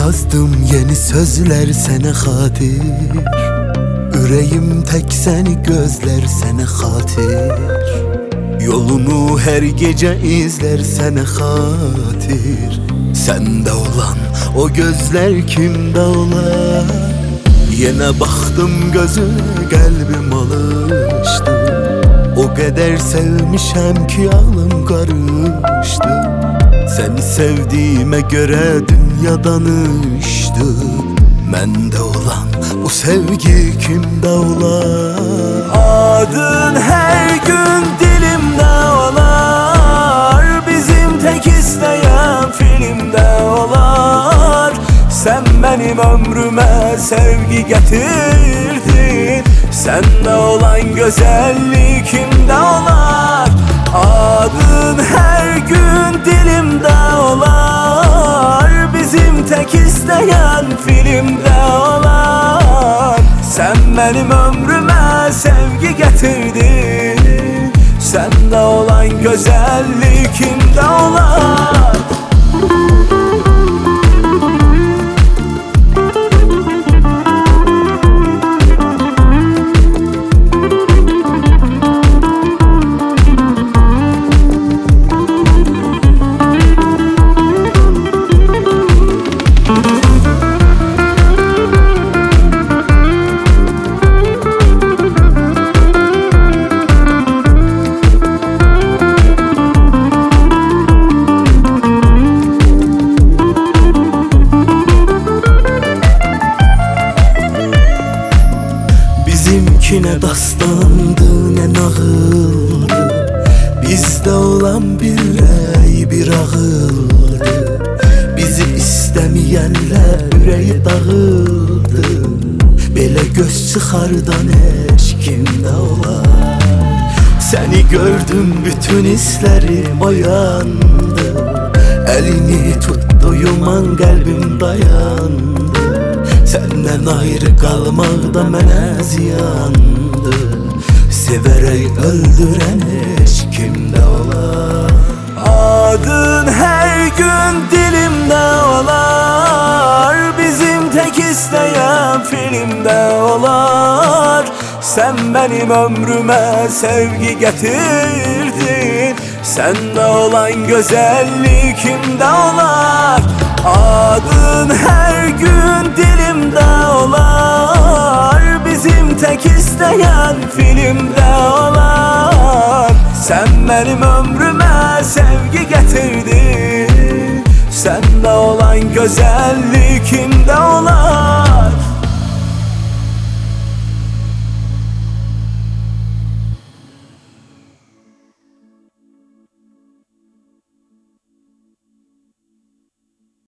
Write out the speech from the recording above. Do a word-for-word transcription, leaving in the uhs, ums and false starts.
Yazdım yeni sözler sene hatir. Yüreğim tek seni gözler sene hatir. Yolunu her gece izler sene hatir. Sende olan o gözler kimde olar? Yine baktım gözüne kalbim alıştı. O kadar sevmişem ki aklım karıştı. Seni sevdiğime göre dünya danıştı. Mende olan bu sevgi kimde olar? Adın her gün dilimde olar. Bizim tek isteyen filmde olar. Sen benim ömrüme sevgi getirdin. Sende olan güzellik kimde olar? Adın her gün dilimde olar. Bizim tek isteyen filmde olar. Sen benim ömrüme sevgi getirdin. Sende olan güzellik kimde olar? Bizimki ne dastandı ne nağıldı. Bizde olan bir rey bir ağıldı. Bizi istemeyenler yüreği dağıldı. Böyle göz çıkardan eş kimde olar? Seni gördüm bütün hislerim oyandı. Elini tuttuğum an kalbim dayandı. Senden ayrı kalmak da mənə ziyandı. Severek öldüren eş kimde olar? Adın her gün dilimde olar. Bizim tek isteyen filmde olar. Sen benim ömrüme sevgi getirdin. Sende olan güzellik kimde olar? Adın her gün dilimde olar. Bizim tek isteyen filmde olar. Sen benim ömrüme sevgi getirdin. Sende olan güzellik kimde olar?